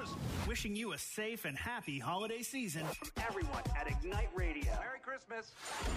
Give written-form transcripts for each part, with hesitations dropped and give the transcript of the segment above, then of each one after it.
Christmas. Wishing you a safe and happy holiday season. Everyone at Ignite Radio. Merry Christmas.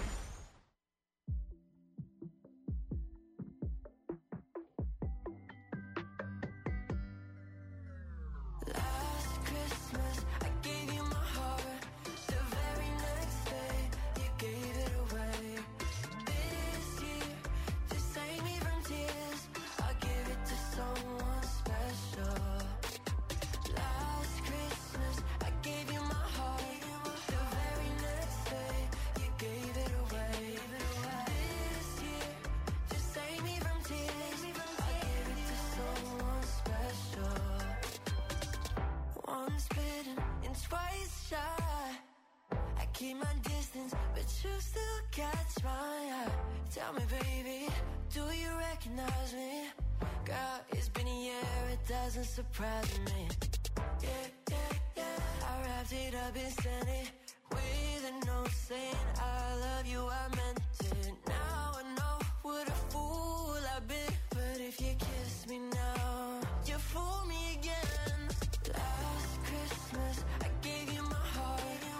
Keep my distance, but you still catch my eye. Tell me, baby, do you recognize me? Girl, it's been a year, it doesn't surprise me. Yeah, yeah, yeah. I wrapped it up and sent it with a note saying I love you, I meant it. Now I know what a fool I've been, but if you kiss me now, you fool me again. Last Christmas, I gave you my heart.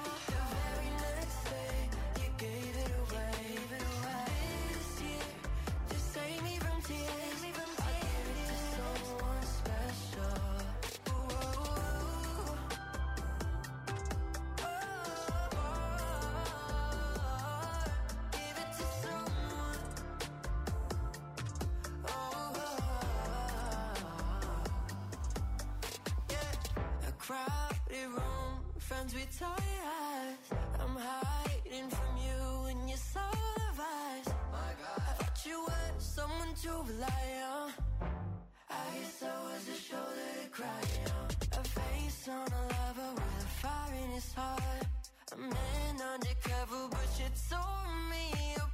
Tired. I'm hiding from you and your soul of eyes. My God, I thought you were someone to rely on. I guess I was a shoulder to cry on. A face on a lover with a fire in his heart. A man undercover, but you tore me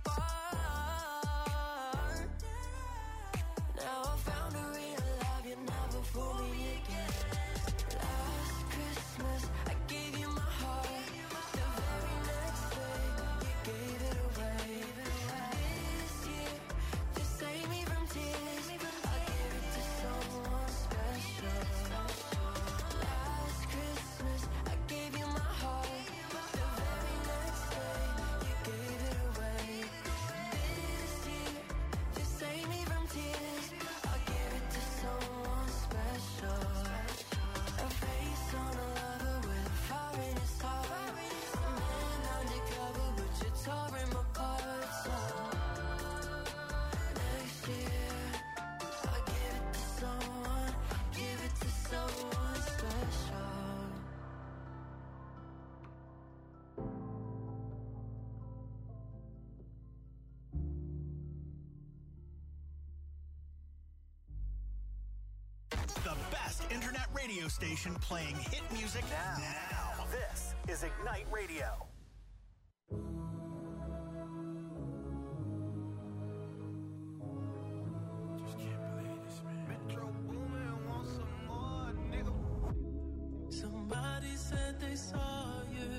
apart. Now I found a real love, you never fool me again. Last Christmas, I gave you my heart. The very next day, you gave it away. This year, to save me from tears, I gave it to someone special. Last Christmas, I gave you my heart. The very next day, you gave it away. This year, to save me from tears, I gave it to someone special. A face on a lover with a fire in his heart. A man undercover, but you tore him apart. So next year, I'll give it to someone special. The best internet radio station playing hit music now. This is Ignite Radio. Just can't believe this, man. Metro Boomin wants some more, nigga. Somebody said they saw you.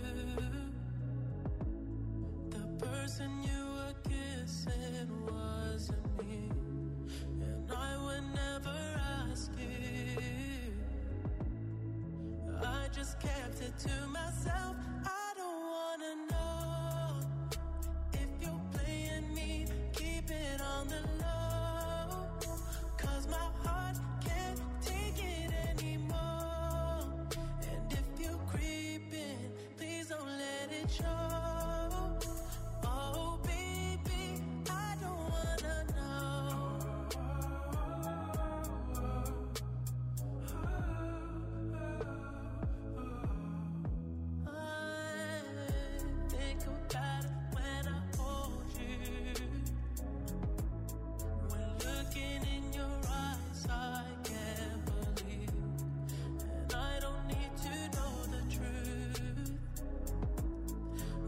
The person you were kissing wasn't me. And I would never ask you. I just kept it to myself. I don't wanna know if you're playing me. Keep it on the low, 'cause my heart can't take it anymore. And if you're creeping, please don't let it show. Oh baby, I don't wanna know. I think about it when I hold you. When looking in your eyes, I can't believe. And I don't need to know the truth.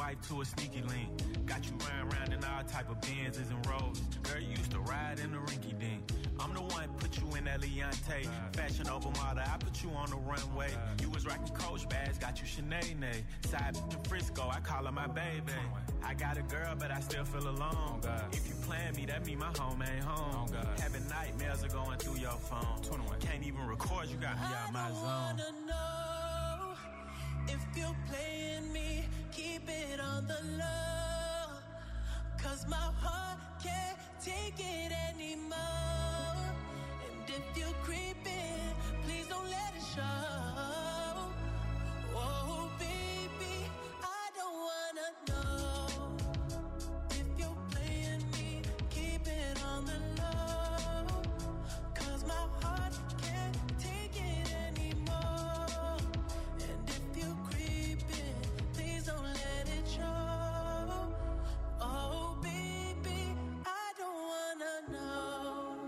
wife to a sneaky link. Got you round in all type of Benzes and Rolls. Girl, you used to ride in the rinky dink. I'm the one put you in that Leontay. Fashion over model, I put you on the runway. You was rocking Coach bags, got you Sinead. Side in Frisco, I call her my baby. I got a girl, but I still feel alone. If you plan me, that mean my home ain't home. Having nightmares are going through your phone. Can't even record, you got me out my zone. I wanna know if you're playing me, keep it on the low. 'Cause my heart can't take it anymore. And if you're creeping, please don't let it show. Oh, baby, I don't wanna know if you're playing me, keep it on the low. 'Cause my heart can't take it anymore. And if you're creeping, please don't let it show. Oh, baby, I don't wanna know.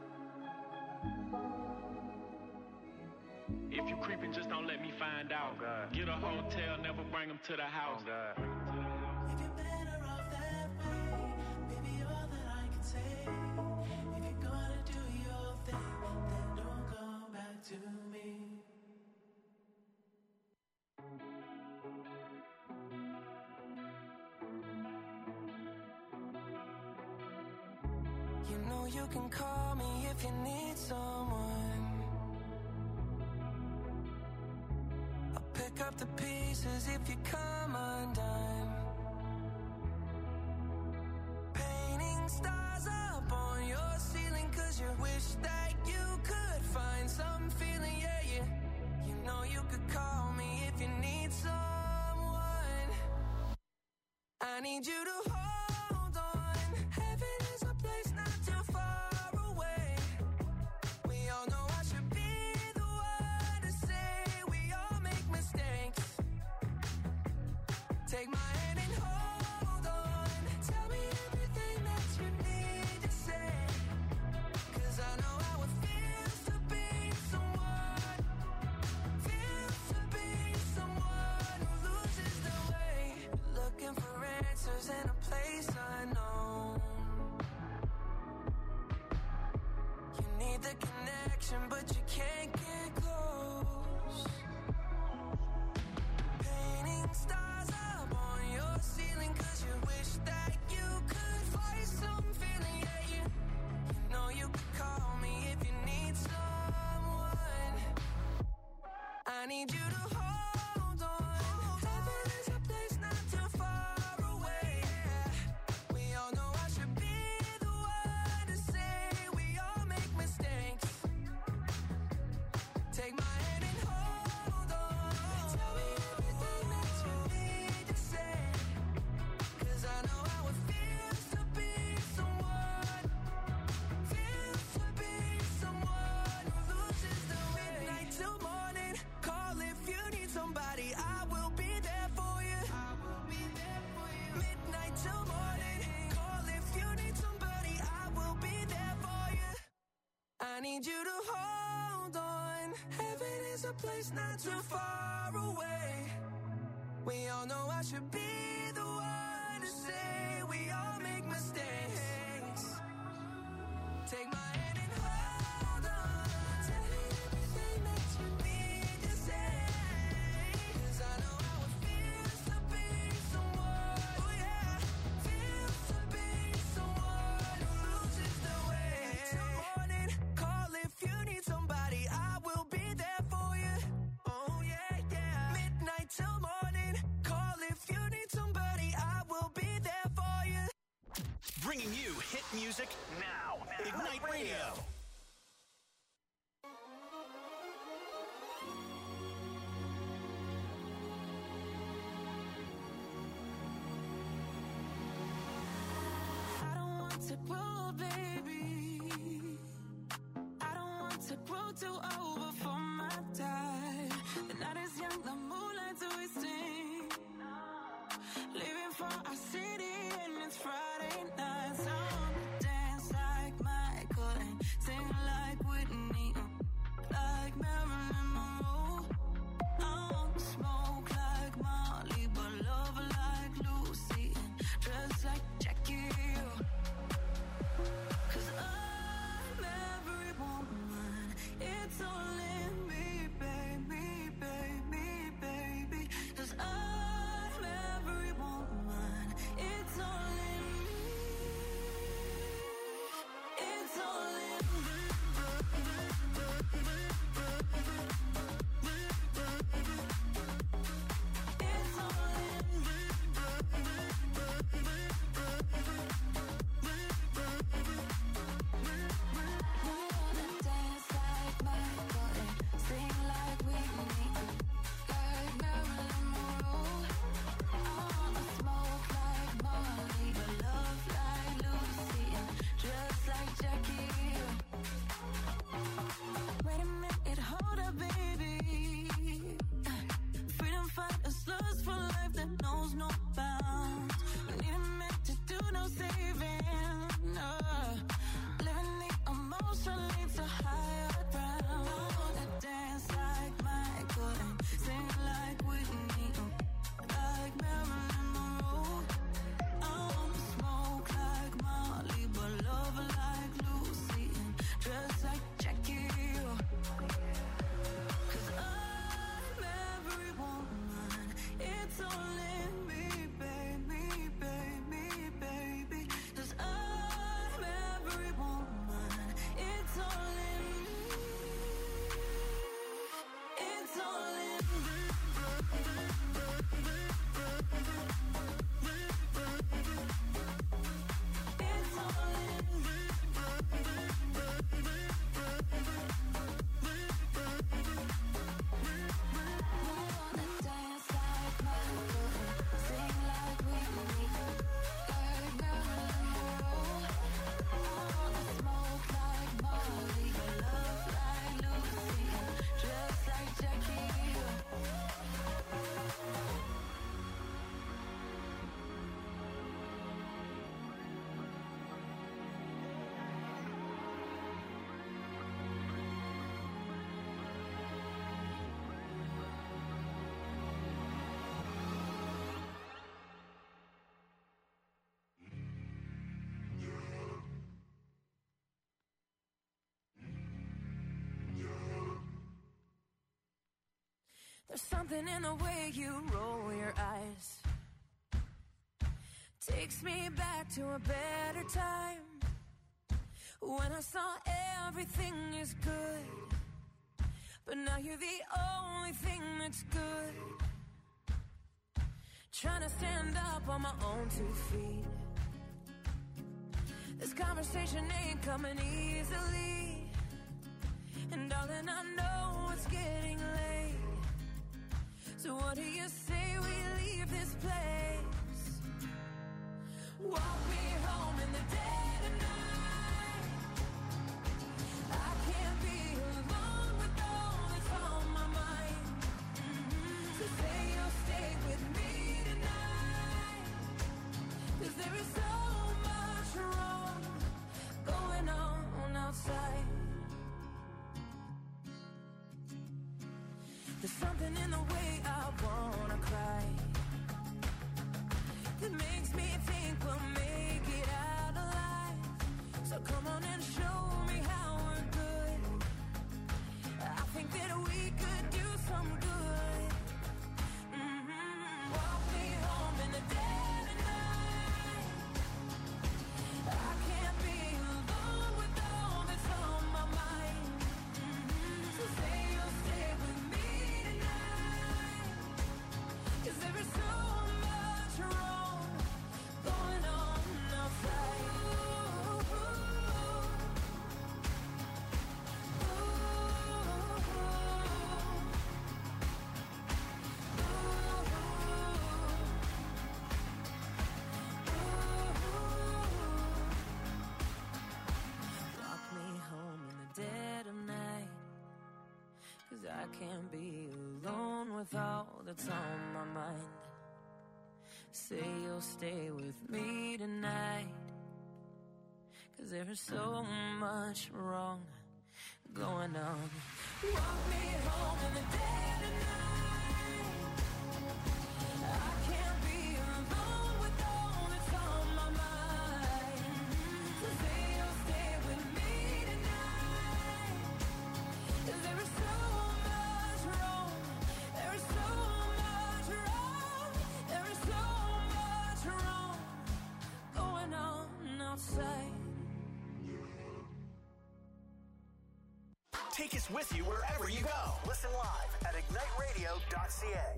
If you creeping, just don't let me find out. Get a hotel, never bring them to the house. If you're better off that way, baby, all that I can say. If you're gonna do your thing, then don't come back to me. You know you can call me if you need someone. I'll pick up the pieces if you come undone. Painting stars up on your ceiling 'cause you wish that you could find some feeling, yeah, yeah. You know you could call me if you need someone. I need you to hold on. Heaven is a place not too far away. We all know I should be the one to say we all make mistakes. Take my hand and hold on. Tell me everything that you need to say. 'Cause I know how it feels to be someone. Feels to be someone who loses their way. Looking for answers in a place unknown. You need the connection, but you can't get close. Painting stars up on your ceiling 'cause you wish that you could find some feeling, yeah, you know you could call me if you need someone. I need you to hold on. Heaven is a place not too far away. We all know I should be the one to say we all make mistakes. Take my hand and hold on. Tell me everything that you need to say. 'Cause I know how it feels to be someone. Feels to be someone who loses their way. Midnight till morning, call if you need somebody. I will be there for you. I will be there for you. Midnight till morning, call if you need somebody. I will be there for you. I need you to hold on. Heaven is a place not too far away. We all know I should be the one to say we all make mistakes. Take my hand and hold on. Tell me everything that you need to say. 'Cause I know how it feels to be someone. Oh yeah, feels to be someone who loses their way. Till morning, call if you need somebody. I will be there for you. Oh yeah, yeah. Midnight till morning, call if you need somebody. I will be there for you. Bringing you hit music now. Ignite Radio. I don't want to grow, baby. I don't want to grow too old before my time. The night is young, the moonlight twisting. Leaving for our city and it's Friday night. So I wanna dance like Michael and sing like Whitney, like Marilyn Monroe. I want to smoke like Molly, but love like Lou. There's something in the way you roll your eyes. Takes me back to a better time, when I saw everything is good, but now you're the only thing that's good. Trying to stand up on my own 2 feet. This conversation ain't coming easily, and darling, I know it's getting late. So what do you say we leave this place? Walk me home in the dead of night. I can't be alone with all that's on my mind. So say you'll stay with me tonight, 'cause there is so much wrong going on outside. There's something in the way I wanna cry that makes me think we'll make it out alive. So come on and show me how we're good. I think that we could do some good. Walk me home in the dead of night. I can't be alone with all that's on my mind. So say you'll stay with me tonight, 'cause there is so much wrong going on outside. Walk me home in the dead of night, 'cause I can't be alone with all that's on my mind. Say you'll stay with me tonight, 'cause there is so much wrong going on. Walk me home in the dead of night. I can't be alone with all that's on my mind. So say you'll stay with me tonight, 'cause there is so much wrong. There is so much wrong. There is so much wrong going on outside. Take us with you wherever you go. Listen live at igniteradio.ca.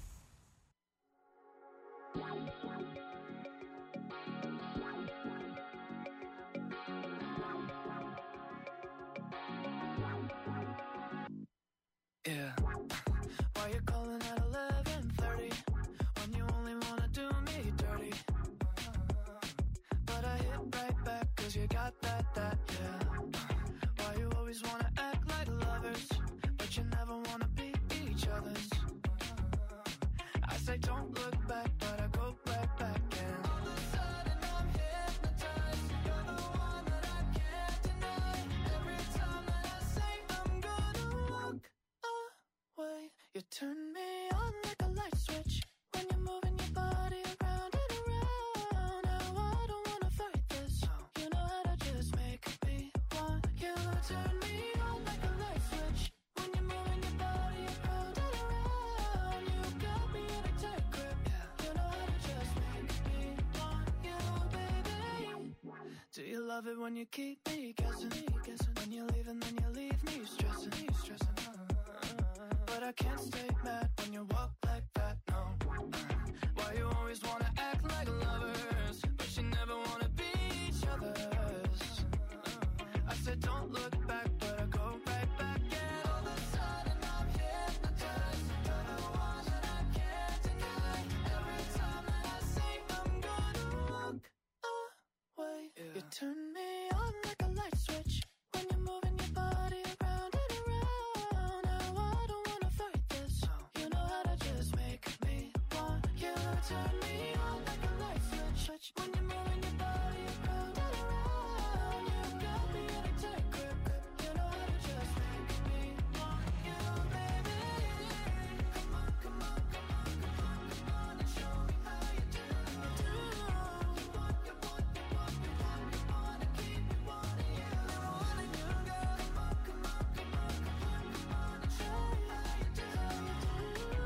Yeah. Why you calling at 11:30 when you only wanna do me dirty? But I hit right back 'cause you got that, yeah. Why you always wanna act like lovers, but you never wanna be each other's? I say don't look back, but I go right back and all of a sudden I'm hypnotized. You're the one that I can't deny. Every time that I say I'm gonna walk away, you turn me on like a light switch when you're moving your body around and around. Now I don't wanna fight this. You know how to just make me want you. Turn me on like a light switch when you're moving your body around and around. You got me in a tight grip. You know how to just make me want you, baby. Do you love it when you keep me guessing? When you leave and then you leave me stressing. But I can't stay mad when you walk like that, no. Why you always wanna act like lovers, but you never wanna be each other's? I said don't look back, but I go right back. And all of a sudden I'm hypnotized. You're the one that I can't deny. Every time that I say I'm gonna walk away, you turn me on like a light switch when you're moving your body around and around. Now I don't wanna fight this. You know how to just make me want you. Turn me on like a light switch when you're moving your body around and around. You got me in a tight grip. You know how to just make me want you, baby. Come on, come on, come on, come on, come on and show me how you do. You want, you want, you want, you want, you wanna keep me wanting you. Never wanting you, girl. Come on, come on, come on, come on, come on and show me how you do.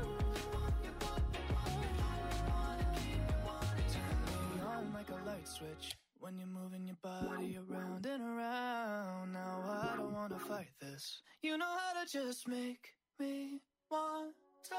like a light switch when you're moving your body around and around. Now I don't wanna fight this. You know how to just make me want to.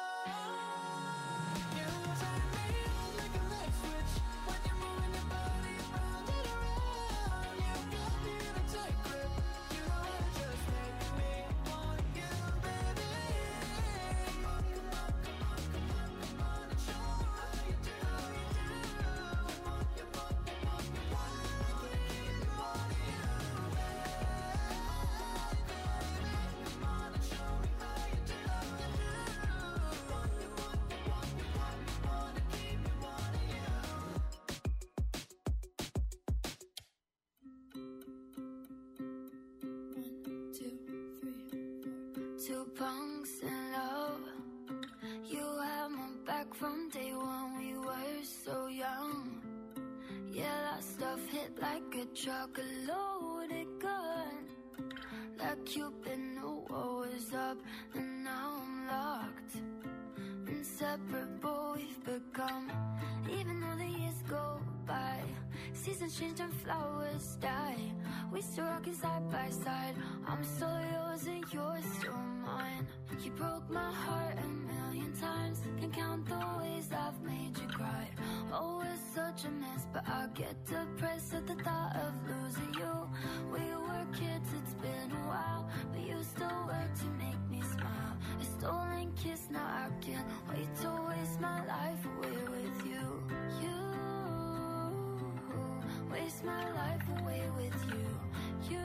You turn me on like a light switch when you're moving your body around and around. You got me in a tight grip. You know how to just make me want you, baby. Come on, come on, come on, come on, come on, and show me how you do, how you do. Come on, come on, come on, come on, I wanna keep you wanting you, baby. Come on and show me how you do, how you do. Come on, come on, come on, come on, I wanna keep you wanting you. 2 punks in love. You had my back from day one. We were so young. Yeah, that stuff hit like a truck, a loaded gun. Like Cupid knew what was up, and now I'm locked. Inseparable we've become. Even though the years go by, seasons change and flowers die. We still rockin' side by side. I'm still yours and you're still mine. You broke my heart a million times. Can't count the ways I've made you cry. Oh, it's such a mess, but I get depressed at the thought of losing you. We were kids, it's been a while, but you still work to make me smile. A stolen kiss, now I can't wait to waste my life away with you. You waste my life away with you. You.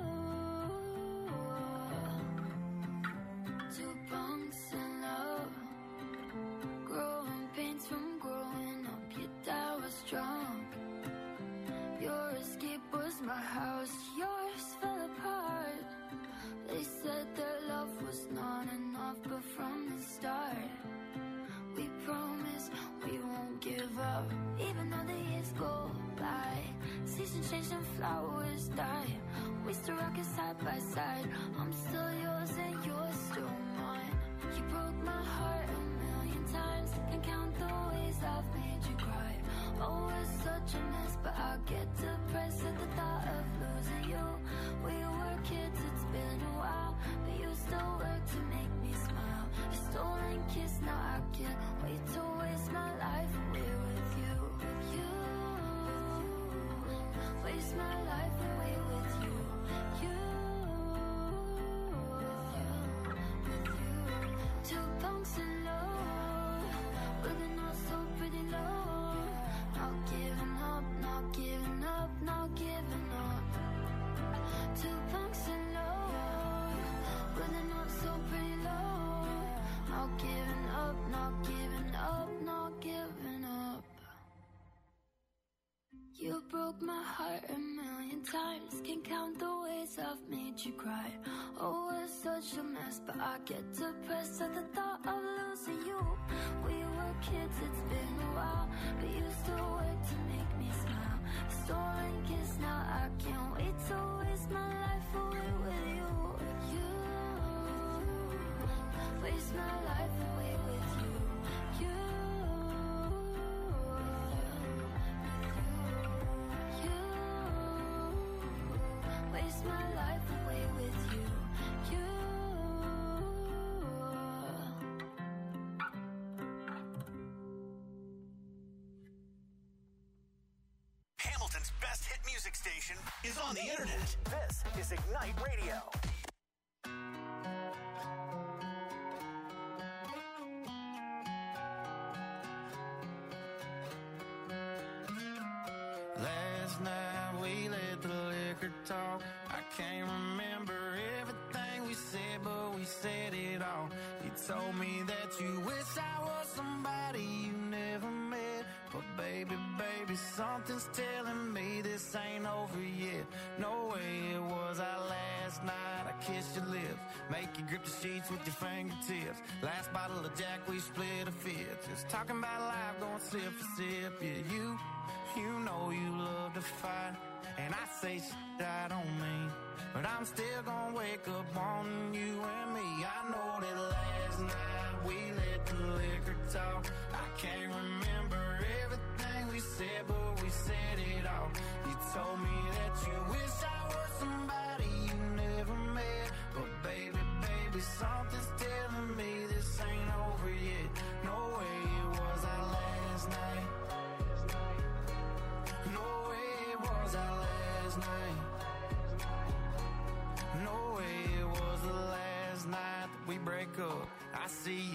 2 punks in love. Growing pains from growing up. Your dad was drunk. Your escape was my house. Yours fell apart. They said their love was not enough, but from the start, we promise we won't give up. Even though the years go by, seasons change and flowers die. We still rockin' side by side. I'm still yours and you're still mine. You broke my heart a million times. Can't count the ways I've made you cry. Oh, it's such a mess, but I get depressed at the thought of losing you. We were kids, it's been a while, but you still work to make me smile. A stolen kiss, now I can't wait to waste my life away with you. You waste my life away with you. You. 2 punks in love, but they're not so pretty low. Not giving up, not giving up, not giving up. 2 punks in love, but they're not so pretty low. Not giving up, not giving up, not giving up. You broke my heart a million times. Can't count the ways I've made you cry. Oh, it's such a mess, but I get depressed at the thought of losing you. We were kids, it's been a while, but you still work to make me smile. Stolen kiss, now I can't wait to waste my life away with you. You waste my life away with you. You. Waste my life away with you. You. Hamilton's best hit music station is on the internet. This is Ignite Radio. Last night we let the liquor talk. I can't remember everything we said, but we said it all. You told me that you wish I was somebody you never met. But baby, baby, something's telling me this ain't over yet. No way it was our last night. I kissed your lips, make you grip the sheets with your fingertips. Last bottle of Jack, we split a fifth. Just talking about life, going sip for sip. Yeah, you know you love to fight, and I say shit I don't mean, but I'm still gonna wake up wanting you and me. I know that last night we let the liquor talk. I can't remember everything we said, but we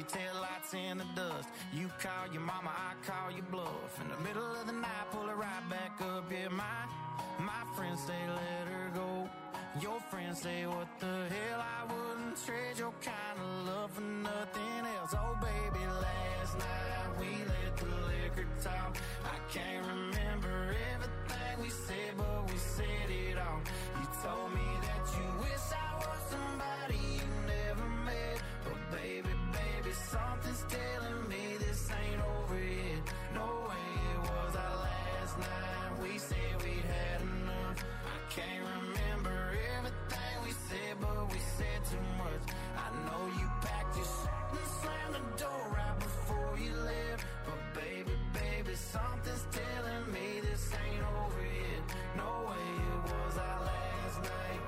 taillights in the dust. You call your mama, I call your bluff. In the middle of the night, pull it right back up. Yeah, my friends say let her go. Your friends say what the hell, I wouldn't trade your kind of love for nothing else. Oh baby, last night we let the liquor talk. I can't remember everything we said, but we said it all. You told me that you wish I was somebody you never met. But baby, something's telling me this ain't over yet. No way it was our last night. We said we'd had enough. I can't remember everything we said, but we said too much. I know you packed your shit and slammed the door right before you left. But baby, something's telling me this ain't over yet. No way it was our last night.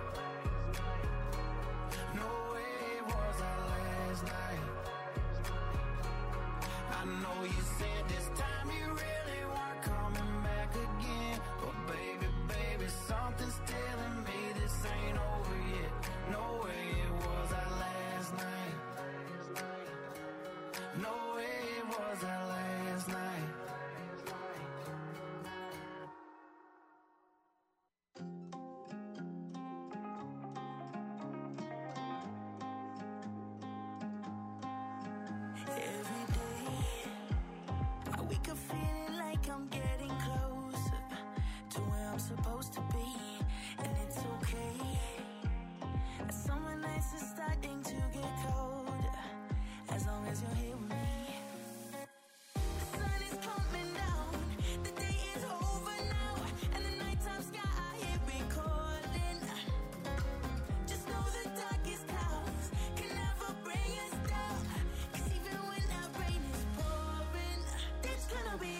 No way it was our last night. I know you said this time you really weren't coming back again. But baby, something's telling me this ain't over yet. No way it was our last night. No way it was our last night. Every day I wake up feeling like I'm getting closer to where I'm supposed to be, and it's okay. Summer nights are starting to get colder, as long as you're here with me. The sun is coming down, the day is over now, and the nighttime sky it be calling. Just know the darkest clouds can never bring us down, 'cause even when that rain is pouring, it's gonna be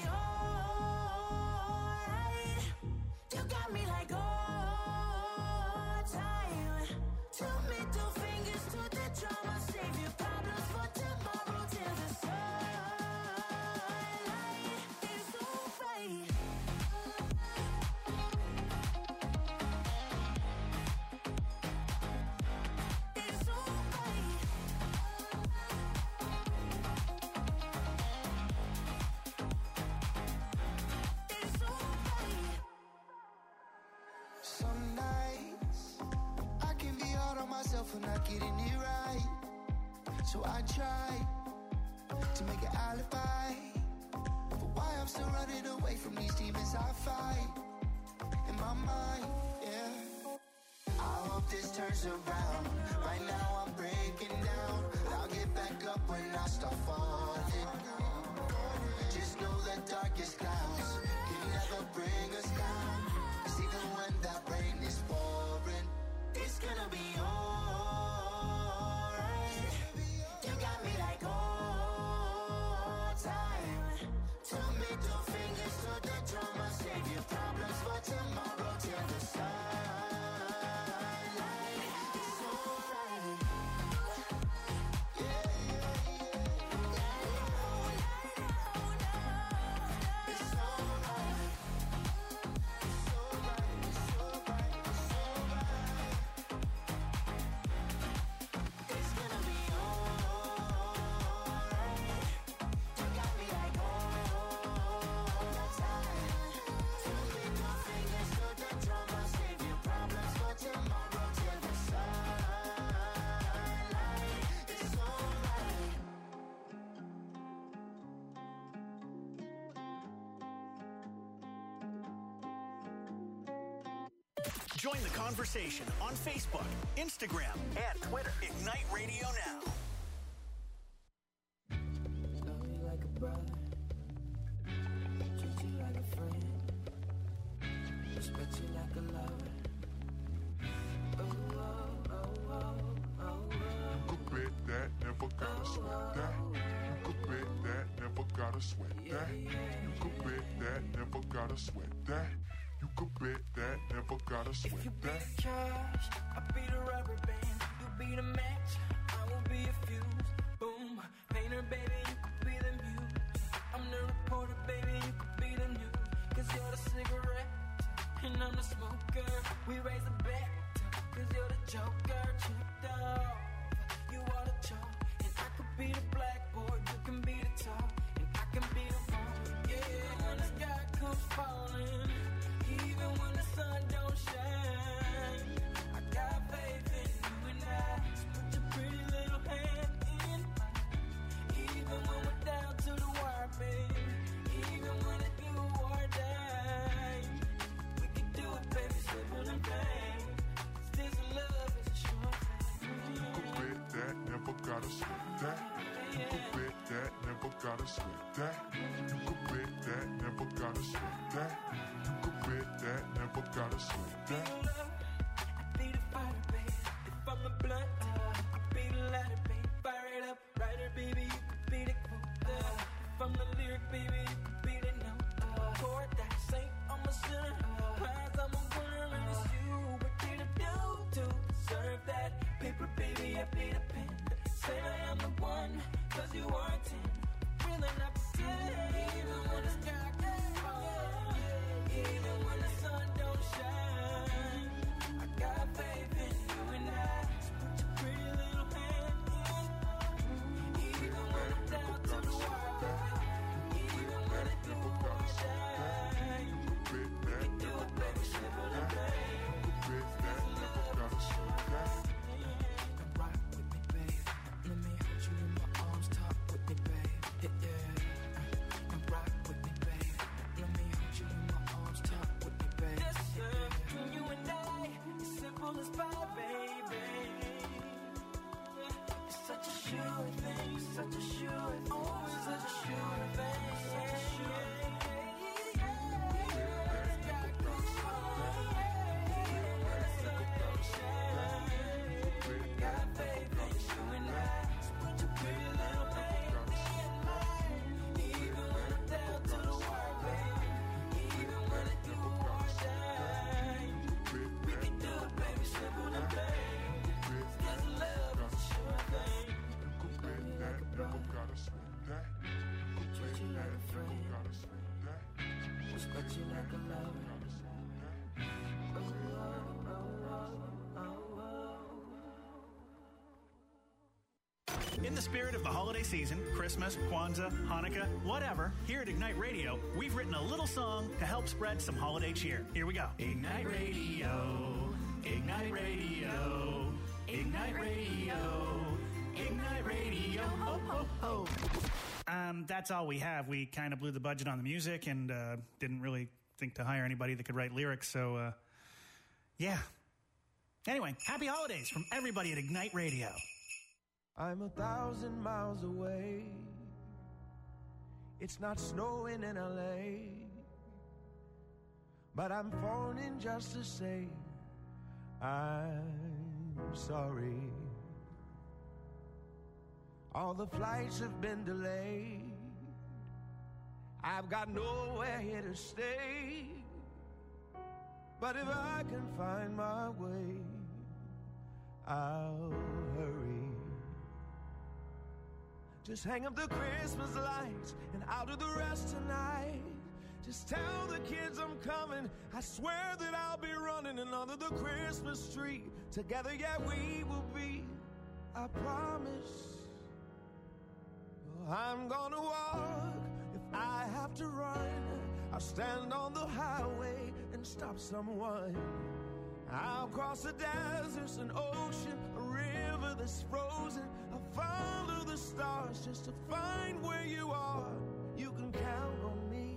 alright. You got me like all time. Two middle fingers to the drama, save your problems for tomorrow till the sunlight is so bright. It's so bright. It's so bright. Some nights I can be hard on myself for not getting it right. So I try to make an alibi for why I'm still running away from these demons I fight in my mind, yeah. I hope this turns around. Right now I'm breaking down. I'll get back up when I start falling. Just know the darkest clouds can never bring us down, 'cause even when that rain is pouring, it's gonna be alright. You got me like all time. Two middle fingers to the drama, save your problems for tomorrow till the sunlight is so bright. Yeah, it's so bright. It's so bright, it's so bright, it's so bright. It's gonna be alright. You got me like all the time. Two middle fingers to the drama, save your problems for tomorrow till the sunlight is so bright. Join the conversation on Facebook, Instagram, and Twitter. Ignite Radio Now. Love you like a brother, treat you like a friend, respect you like a lover. Oh, oh, oh, oh, oh, could bet that, never gotta sweat that. You could bet that, never gotta sweat that. You could bet that, never gotta sweat that. You could bet that, never gotta If sweat you be that. the cash, I'll be the rubber band. You be the match, I will be a fuse. Boom, painter, baby, you could be the muse. I'm the reporter, baby, you could be the news. 'Cause you're the cigarette, and I'm the smoker. We raise a bet, 'cause you're the joker. Chipped off, you are the choke, and I could be the blackboard, you can be the top, and I can be the wall. Yeah, when the sky comes falling, even when the sun don't shine, I got faith in you and I. So put your pretty little hand in mine. Even when we're down to the wire, baby. Even when it's do or die, we can do it, baby, simple and plain. This love is a sure thing. You could bet that, never gotta sweat that. You could bet that, never gotta sweat that. You could bet that, never gotta sweat that. You could bet that, never gotta sweat that. I be the fighter, baby. If I'm a blunt, I be the lighter, baby. Fire it up, writer, baby. You could be the quote. If I'm the lyric, baby, you could be the note. Chord that saint, I'm a sinner. Prize, I'm a winner, and it's you. What did I do to deserve that? Paper, baby, I be the pen. Say that I'm the one, cause you are 10. Really not pretend. Even when the sky gets falling, even when the sun don't shine, I got faith in you and I. So put your pretty little hand in. Even when I'm down to the wire, even when it do or die, we can do it, baby, simple and plain. You could bet that, never gotta sweat that. Rock with me, babe. Let me hold you in my arms, talk with me, babe. Yeah. And rock with me, babe. Let me hold you in my arms, talk with me, babe. Yes, sir. Between you and I, it's simple as pie, baby. It's such a sure thing, such a sure thing. Oh, it's such a sure thing, such a sure thing. Got faith in you and I. So put your pretty little hand in mine. Even when I'm down to the wire, baby. Even when it do or die, we can do it, baby, simple and plain. This love is a sure thing. You could bet that, never gotta sweat that. You could bet that, never gotta sweat that. Respect you like a lover. In the spirit of the holiday season, Christmas, Kwanzaa, Hanukkah, whatever, here at Ignite Radio, we've written a little song to help spread some holiday cheer. Here we go. Ignite Radio, Ignite Radio, Ignite Radio, Ignite Radio, ho, ho, ho. That's all we have. We kind of blew the budget on the music and didn't really think to hire anybody that could write lyrics, so, yeah. Anyway, happy holidays from everybody at Ignite Radio. I'm 1,000 miles away. It's not snowing in LA, but I'm phoning just to say I'm sorry. All the flights have been delayed. I've got nowhere here to stay, but if I can find my way, I'll hurry. Just hang up the Christmas lights and I'll do the rest tonight. Just tell the kids I'm coming. I swear that I'll be running and under the Christmas tree. Together, yeah, we will be. I promise. I'm gonna walk if I have to run. I'll stand on the highway and stop someone. I'll cross the deserts, an ocean, a river that's frozen. I'll follow the stars just to find where you are. You can count on me.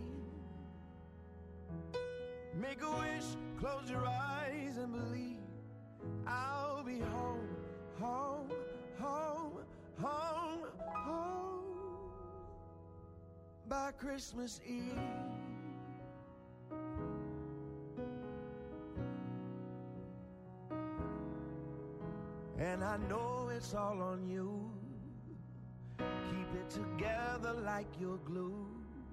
Make a wish, close your eyes and believe I'll be home, home, home, home, home by Christmas Eve. And I know it's all on you. Keep it together like you're glue.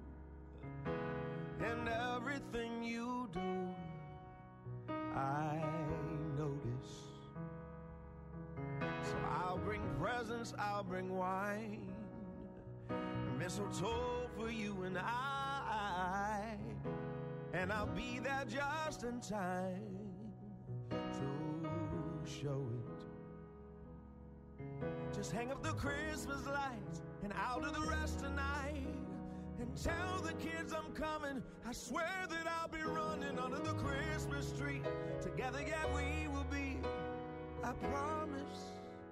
And everything you do, I notice. So I'll bring presents, I'll bring wine, mistletoe for you and I. And I'll be there just in time to show it. Just hang up the Christmas lights and out of the rest tonight. And tell the kids I'm coming. I swear that I'll be running under the Christmas tree. Together, yeah, we will be. I promise.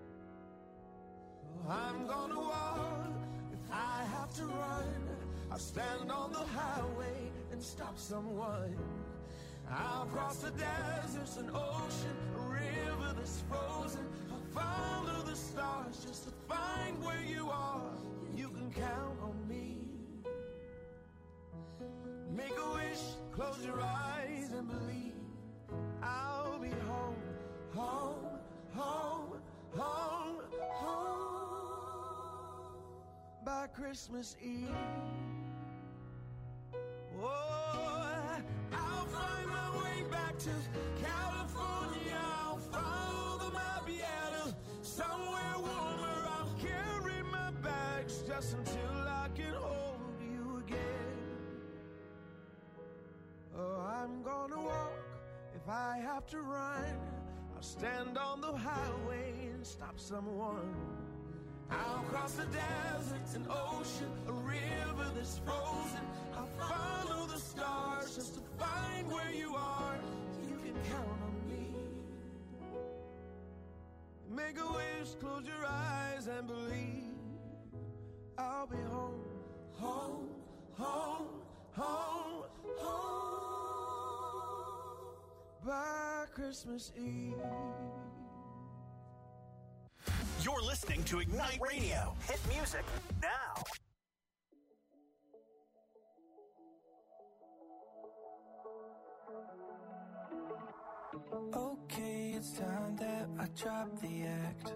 I'm gonna walk if I have to run. I'll stand on the highway and stop someone. I'll cross the deserts and ocean, a river that's frozen. I'll follow the stars just to find where you are. You can count on me. Make a wish, close your eyes and believe. I'll be home, home, home, home, home by Christmas Eve. Oh, I'll find my way back to California. I'll follow the Mabiata somewhere warmer. I'll carry my bags just until I can hold you again. Oh, I'm gonna walk if I have to run. I'll stand on the highway and stop someone. I'll cross the deserts and ocean, a river that's frozen. I'll follow the stars just to find where you are. You can count on me. Make a wish, close your eyes and believe. I'll be home, home, home, home, home by Christmas Eve. You're listening to Ignite Radio. Hit music now. Okay, it's time that I drop the act.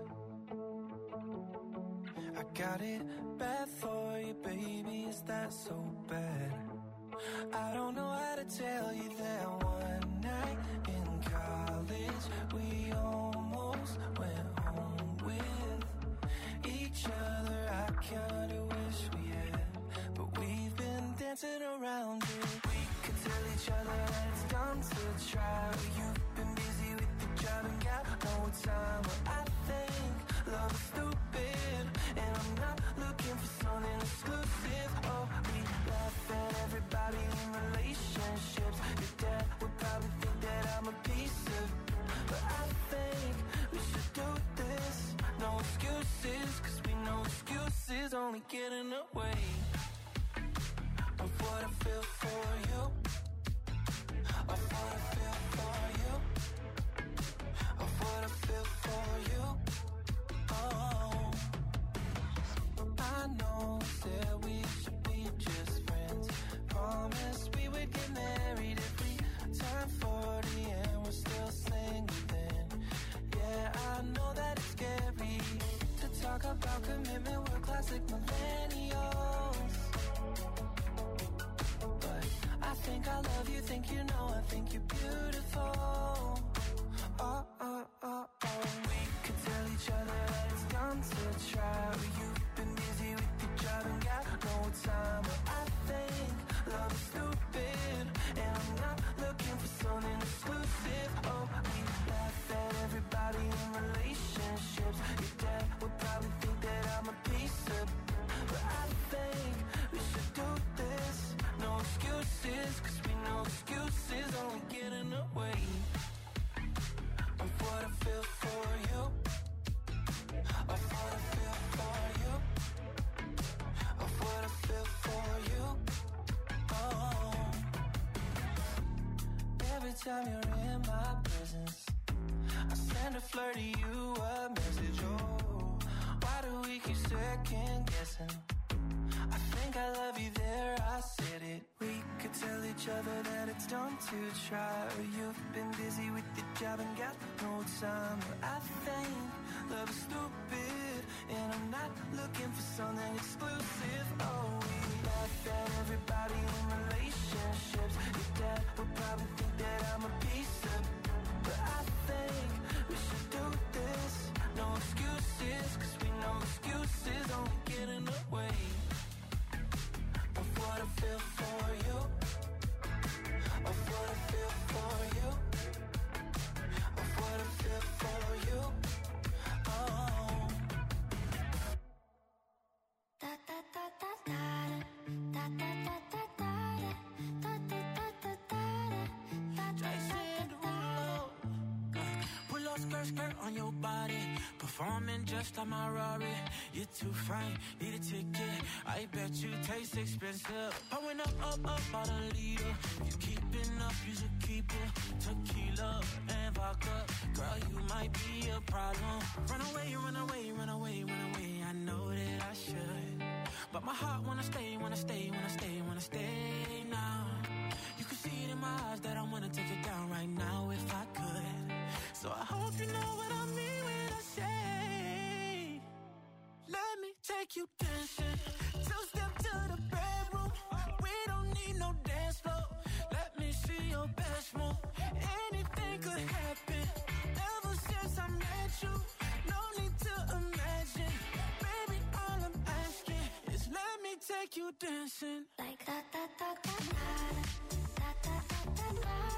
I got it bad for you, baby, is that so bad? I don't know how to tell you that one night in college we almost went home with each other. I kinda wish we had, but we've been dancing around it. We could tell each other that it's dumb to try. You've been busy with the job and got no time. But I think love is stupid, and I'm not looking for something exclusive. Oh, we laugh at everybody in relationships. Your dad would probably think that I'm a piece of, but I think we should do this. No excuses, cause we know excuses only get in the way of what I feel for you, of what I feel for you, of what I feel for you. Oh, I know that we should be just friends. Promised we would get married if we turn 40 and we're still single then. Yeah, I know that it's scary to talk about commitment. We're classic millennials, but I think I love you, think you know, I think you're beautiful. Oh, oh, oh, oh. We could tell each other that it's dumb to try. You've been busy with your job and got no time. But I think love is stupid, and I'm not looking for something exclusive. Oh, we laugh at everybody in relationships. Your dad would probably think that I'm a piece of, but I think we should do this. No excuses, cause we know excuses only get in the way of what I feel for you, of what I feel for you, of what I feel for you. Oh, every time you're in my presence, I send a flirty you a message. Oh, why do we keep second guessing? I think I love you there, I said it. We could tell each other that it's dumb to try. You've been busy with your job and got no time. But I think love is stupid, and I'm not looking for something exclusive. Oh, we laugh at everybody in relationships. Your dad would probably think that I'm a piece of, but I think we should do this. No excuses, cause we know excuses only get in the way of what I feel for you, of what I feel for you, of what I feel for you. Oh, Performing just like my Rari. You're too fine, need a ticket. I bet you taste expensive. Pouring up, about a liter. If you keeping up, you should keep it. Tequila and vodka. Girl, you might be a problem. Run away, run away, run away, run away. I know that I should, but my heart wanna stay, wanna stay, wanna stay, wanna stay now. You can see it in my eyes that I wanna take it down right now if I could. So I hope you know what I mean when I say, let me take you dancing. Two-step to the bedroom. We don't need no dance floor. Let me see your best move. Anything could happen. Ever since I met you, no need to imagine. Baby, all I'm asking is let me take you dancing. Like that, that, that, that, that, that, that, that,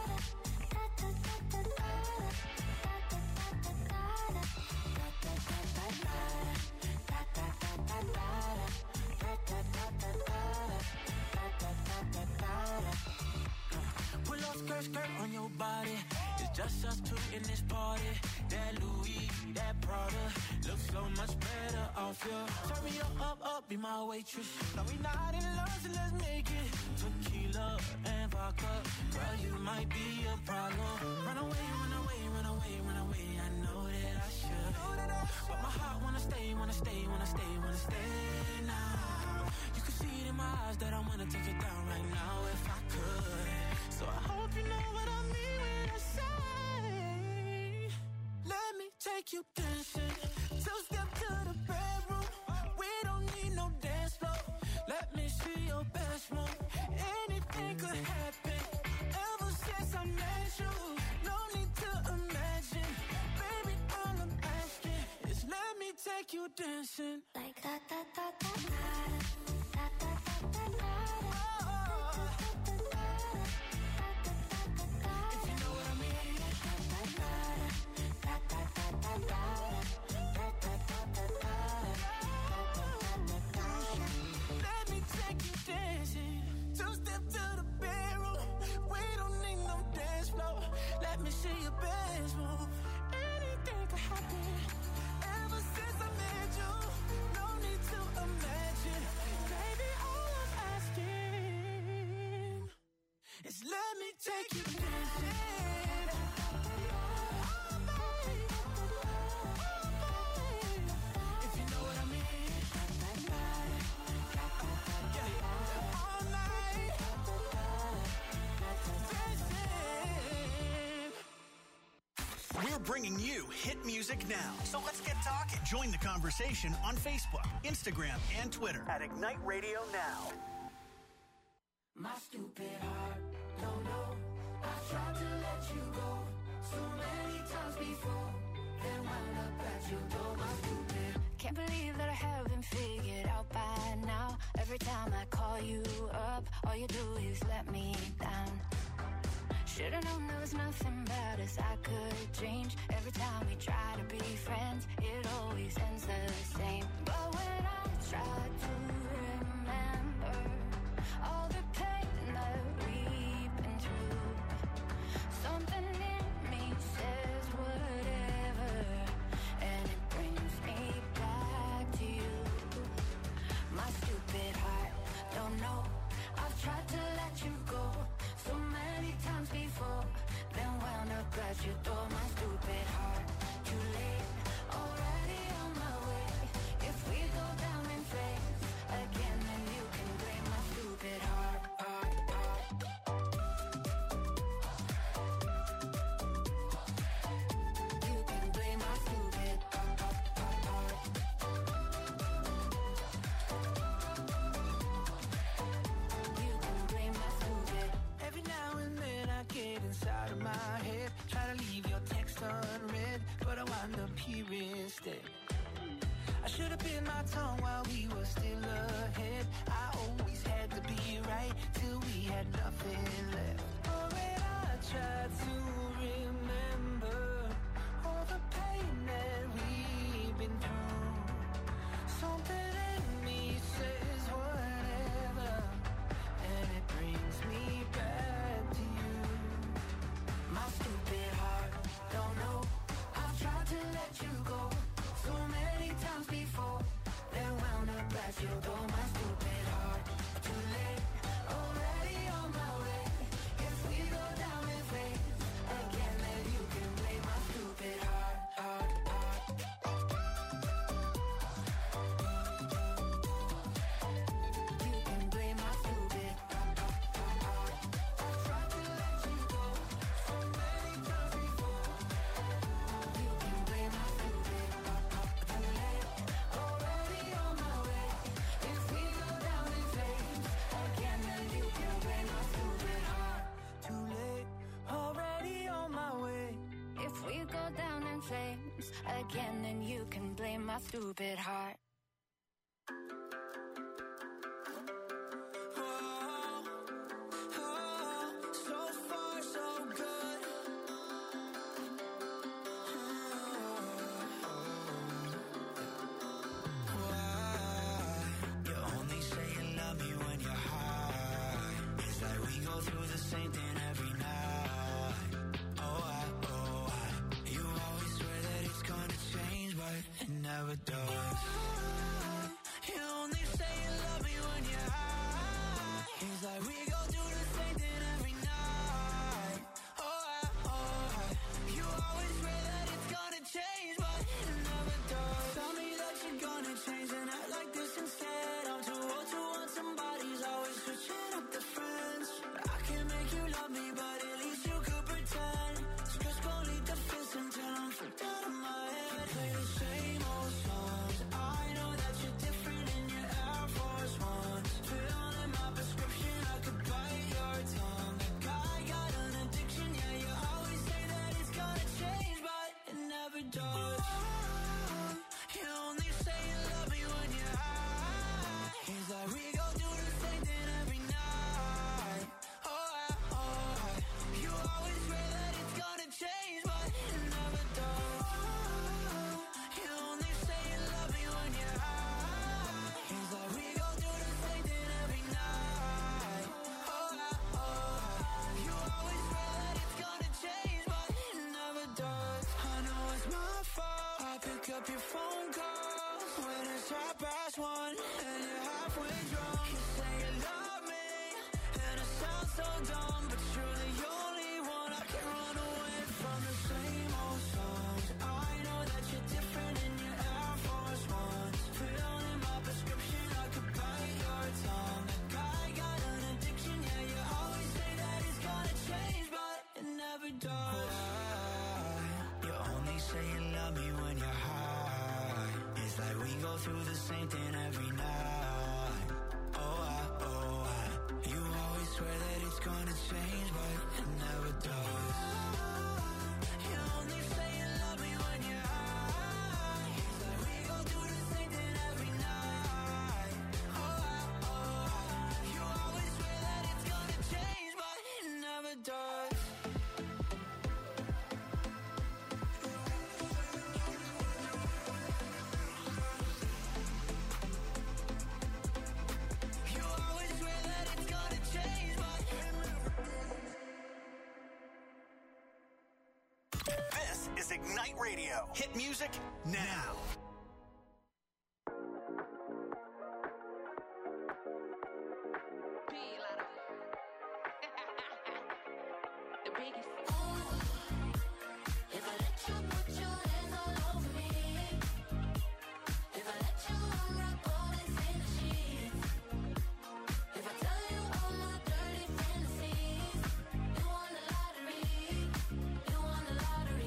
pull up skirt, skirt on your body. It's just us two in this party. That Louis, that Prada looks so much better off you. Turn me up, be my waitress. Now we not in love, so let's make it. Tequila and vodka. Girl, you might be a problem. Run away, run away, run away, run away. I know that I should, but my heart wanna stay, wanna stay, wanna stay, wanna stay now. You can see it in my eyes that I wanna take it down right now if I could. So I hope you know what I mean when I say, let me take you dancing. Two-step to the bedroom. We don't need no dance floor. Let me see your best move. Anything could happen. Ever since I met you, no need to imagine. Baby, all I'm asking is let me take you dancing. like that, that, that, that, that, that, that, that, that. Let me take you dancing. Oh, baby. If you know what I mean. Yeah. All night. Dancing. We're bringing you hit music now. So let's get talking. Join the conversation on Facebook, Instagram, and Twitter at Ignite Radio Now. My stupid heart, don't know. I tried to let you go so many times before. Then wound up at your door, my stupid. Can't believe that I haven't figured out by now. Every time I call you up, all you do is let me down. Should've known there was nothing about us I could change. Every time we try to be friends, it always ends the same. But when I try to remember all the pain that we've been through, something in me says whatever, and it brings me back to you. My stupid heart, don't know. I've tried to let you go so many times before, then wound up at your door. My stupid heart, too late, already on my way. If we go down in flames again, then you can blame my stupid heart. You can blame my stupid heart. You can blame my stupid. Every now and then I get inside of my head, try to leave your text unread, but I wind up here instead. I should have bit my tongue while we were still ahead. I always had to be right till we had nothing left. Oh, when I tried to remember all the pain that we've been through, something in me says whatever, and it brings me back to you. My stupid heart, don't know. I've tried to let you go so my stupid heart. So far, so good. Why? You only say you love me when you're high. It's like we go through the same thing every night. You always swear that it's gonna change, but it never does. You only say you love me when you're high. It's like we go through the same thing every night. You always swear that it's gonna change, but it never does. Tell me that you're gonna change and act like this instead. I'm too old to want somebody's always switching up the friends. I can't make you love me, but at least you could pretend. Just gon' lead the fist until I'm freaked out of my head. Play the same old songs. I know that you're different in your Air Force Ones. Fill in my prescription, I could bite your tongue. That guy got an addiction, yeah, you always say that it's gonna change, but it never does. You only say you love me when you're high. It's like we go through the same thing every night. You always swear that it's gonna change, but it never does. You only say you love me when you're high. It's like we go through the same thing every night. You always swear that it's gonna change, but it never does. I know it's my fault. I pick up your phone calls when it's 1:30 and you're halfway drunk. You say you love me, and it sounds so dumb, but you're the only one I can run away from. The same old songs. I know that you're different in your Air Force Ones. Fill in my prescription, I could bite your tongue. That guy got an addiction, yeah, you always say that it's gonna change, but it never does. You only say you love me when you're high. It's like we go through the same thing every night. You always swear that it's gonna change, but it never does. You only say you love me when you're high. It's like we go through the same thing every night. You always swear that it's gonna change, but it never does. You always swear that it's gonna change, but This is Ignite Radio. Hit music now. The biggest. If I let you put your hands all over me, if I let you unwrap all this in the sheets, if I tell you all my dirty fantasies, you won the lottery, you won the lottery.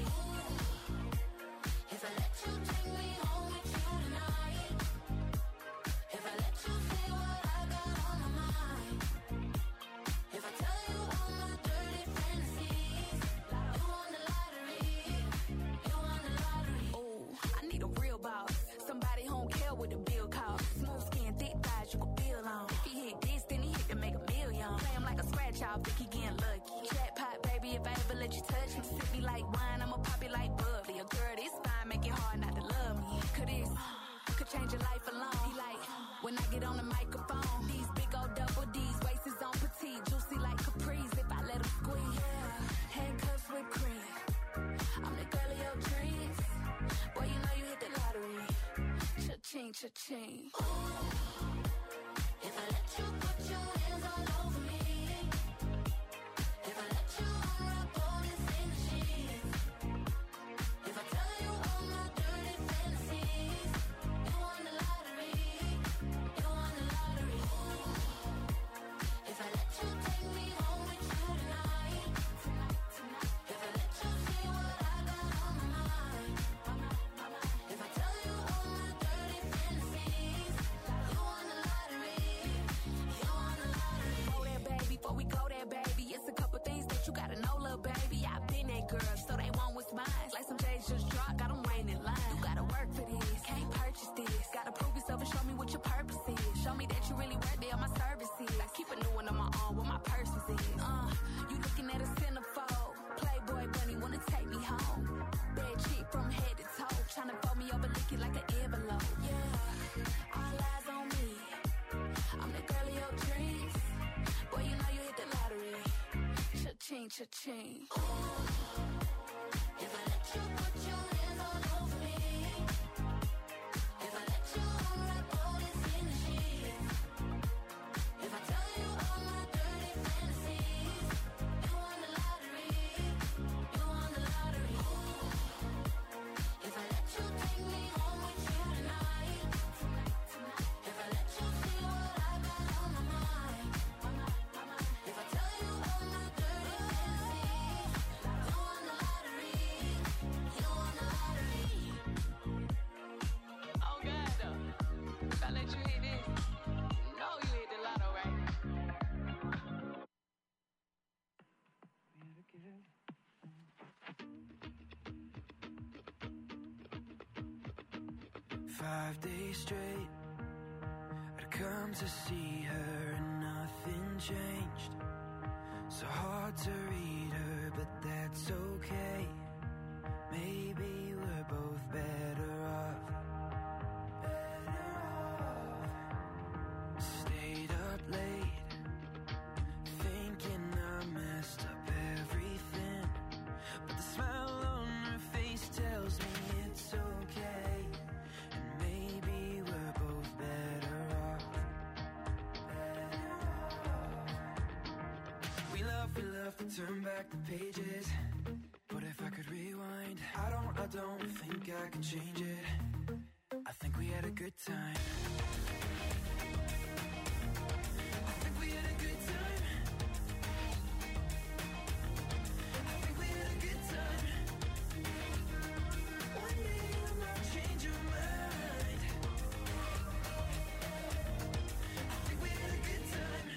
If I let you take me home with you tonight, if I let you say what I got on my mind, if I tell you all my dirty fantasies, you won the lottery, you won the lottery. Oh, I need a real boss. Somebody home care with the bill cost. Smooth skin, thick thighs, you can feel on. If he hit this, then he hit to make a million. Play him like a scratch off, think he getting lucky. Jackpot, baby, if I ever let you touch me. Sip me like wine, I'ma pop it like bubbly. A girl this fine, make it hard not to love me. Could this, could change your life alone. He like, when I get on the microphone. These big old double D's, waist is on petite. Juicy like Caprice, if I let him squeeze. Handcuffs with cream. I'm the girl of your dreams. Boy, you know you hit the lottery. Cha-ching, cha-ching. If I let you put your hands all over me, if I let you unwrap all this in the sheets, if I tell you all my dirty fantasies, you won the lottery, you won the lottery. If I let you take me home with you tonight, if I let you see what I got on my mind, if I tell you all my dirty fantasies, you won the lottery, you won the lottery. Go there, baby, before we go there, baby. It's a couple things that you gotta know, little baby. I've been that girl, so they want what's mine. Like some J's just dropped, got them waiting in line. You gotta work for this, can't purchase ain't cha-ching. If I let you put your hands all over me, if I let you unwrap all this in the sheets, if I tell you all my dirty fantasies, you won the lottery, you won the lottery. If I let you take me home with you tonight, if I let you see what I got on my mind, if I tell you all my dirty fantasies, you won the lottery, you won the lottery. Oh God, though. If I let you hit this, you know you hit the lotto, right? 5 days straight, I'd come to see her and nothing changed. So hard to read her, but that's okay. Maybe we're both better off. Stayed up late, thinking I messed up everything. But the smile on her face tells me it's okay. And maybe we're both better off. We love to turn back the pages. But if I could rewind, I don't think I could change it. I think we had a good time. I think we had a good time. I think we had a good time. One day you might change your mind. I think we had a good time.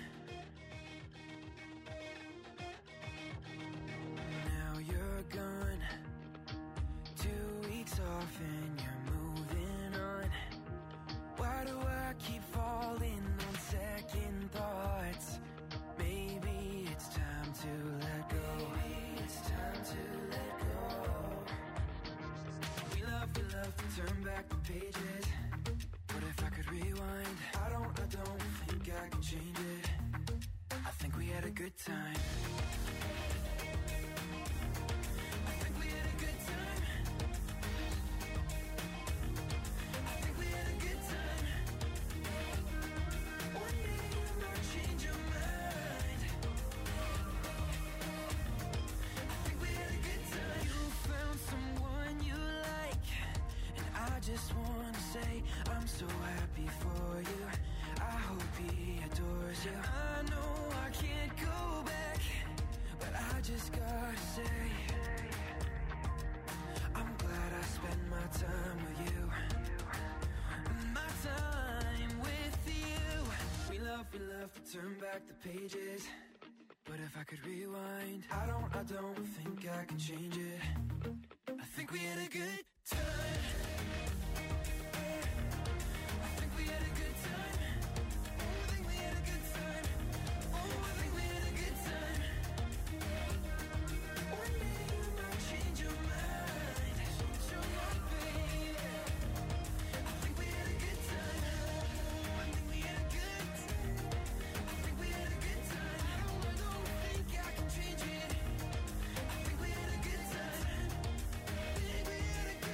Now you're gone, 2 weeks off and you're moving on. Why do I keep falling on second thoughts? Maybe it's time to let go. Maybe it's time to let go. We love to turn back the pages. But if I could rewind, I don't think I can change it. I think we had a good time. I think we had a good time. I think we had a good time. One day you might change your mind. I think we had a good time. You found someone you like, and I just want to say I'm so happy for you. I hope he adores you. I know I can't go back, but I just gotta say I'm glad I spent my time with you. My time with you. We love to turn back the pages. But if I could rewind, I don't think I can change it. I think we had a good time. I think we had a good time. Oh, I think we had a good time. Oh, I think we had a good time. One day you might change your mind. Change your mind, baby. I think we had a good time. I think we had a good time. I think we had a good time. I don't think I can change it. I think we had a good time. I think we had a good time.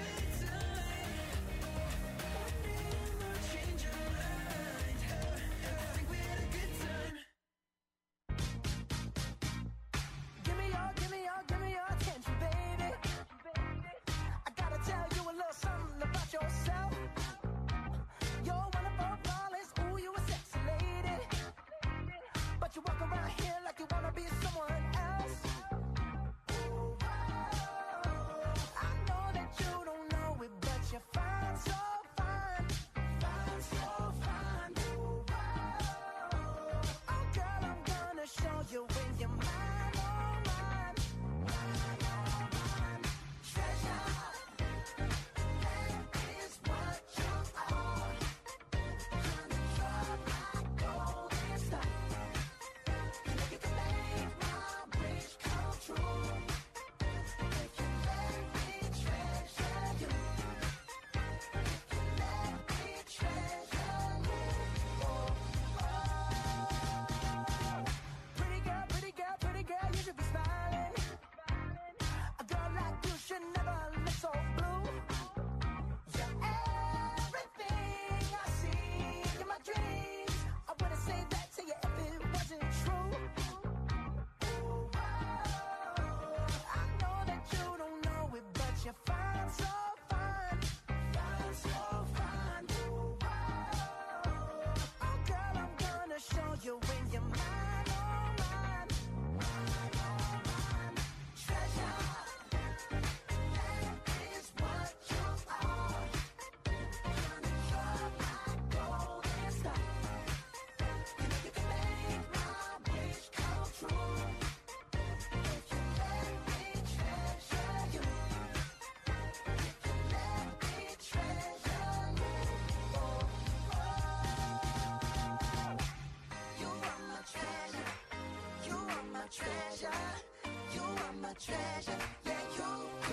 my treasure. Yeah, you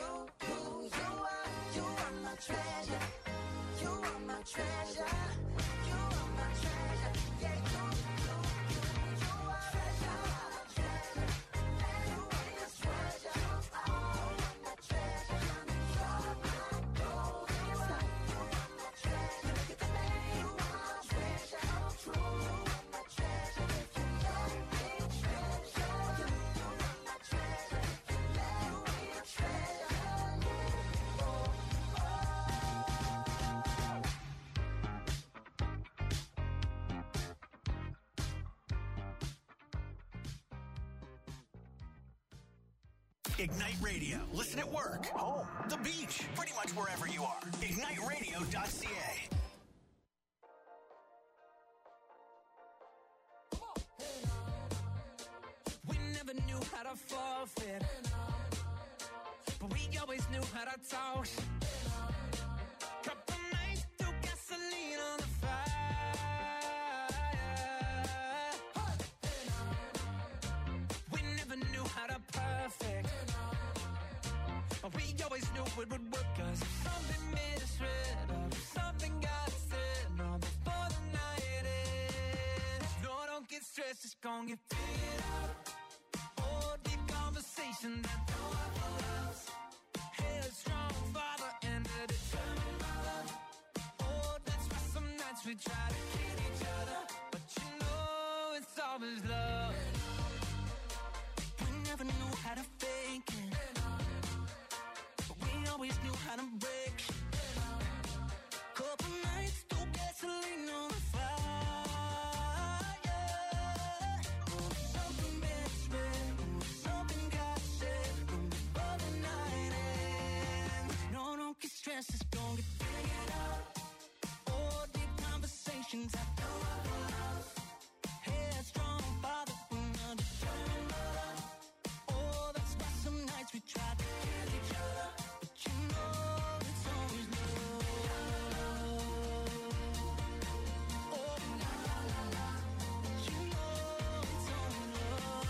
are my treasure. You are my treasure. You are my treasure. Yeah, you are treasure. You are my treasure. Oh, my treasure. You're my gold. You are my treasure. Look at the man. You are my treasure. True. You are my treasure. If you let me treasure you, you are my treasure. If you let me treasure you, oh, Ignite Radio. Listen at work, home, the beach, pretty much wherever you are. IgniteRadio.ca. We never knew how to forfeit, but we always knew how to talk. Couple nights threw gasoline on the fire. We never knew how to perfect, but we always knew it would work. 'Cause if something made us red, or if something got said, no, before the night ends. No, don't get stressed, it's gonna get figured out. Oh, deep conversation that don't have a house. Headstrong father and a determined mother. Oh, that's why some nights we try to kill each other, but you know it's always love. We never knew how to fake it, but we always knew how to break it. Couple nights threw gasoline on the fire. Oh, something made us red, something got said before the night ends. No, don't get stressed, it's gonna get figured out. Oh, deep conversations I don't have a house. Headstrong father and a determined mother. Oh, that's why some nights we try to kill each other, but you know it's always love. Oh, la la la la, but you know it's always love.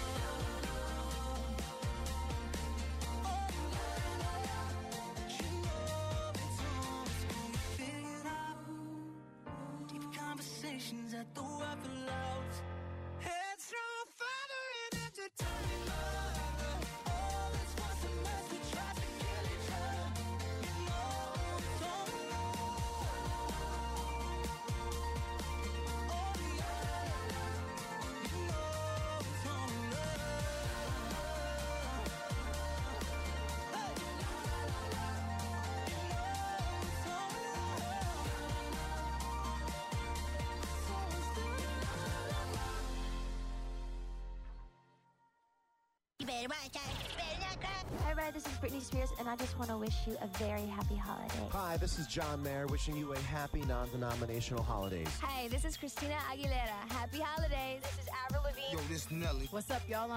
Oh, la la la, but you know it's always gonna get figured out. Deep conversations at the weapon loud. Headstrong father and a determined mother. Oh, that's why some nights we try to kill each other. You know it's always love. Oh, yeah, you know it's always love. Hey, la la la la, you know it's always Hi, everybody, this is Britney Spears, and I just want to wish you a very happy holiday. Hi, this is John Mayer, wishing you a happy non-denominational holidays. Hi, this is Christina Aguilera. Happy holidays. This is Avril Lavigne. Yo, this Nelly. What's up, y'all?